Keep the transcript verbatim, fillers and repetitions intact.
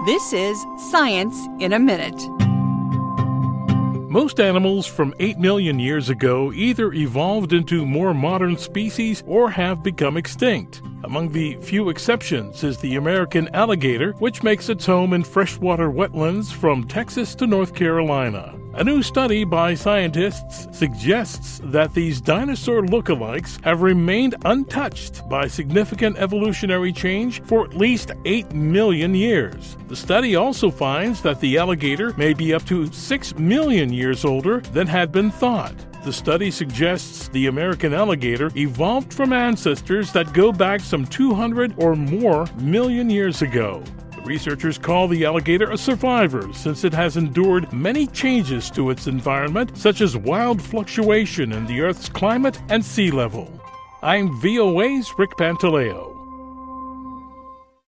This is Science in a Minute. Most animals from eight million years ago either evolved into more modern species or have become extinct. Among the few exceptions is the American alligator, which makes its home in freshwater wetlands from Texas to North Carolina. A new study by scientists suggests that these dinosaur lookalikes have remained untouched by significant evolutionary change for at least eight million years. The study also finds that the alligator may be up to six million years older than had been thought. The study suggests the American alligator evolved from ancestors that go back some two hundred or more million years ago. The researchers call the alligator a survivor since it has endured many changes to its environment, such as wild fluctuation in the Earth's climate and sea level. I'm V O A's Rick Pantaleo.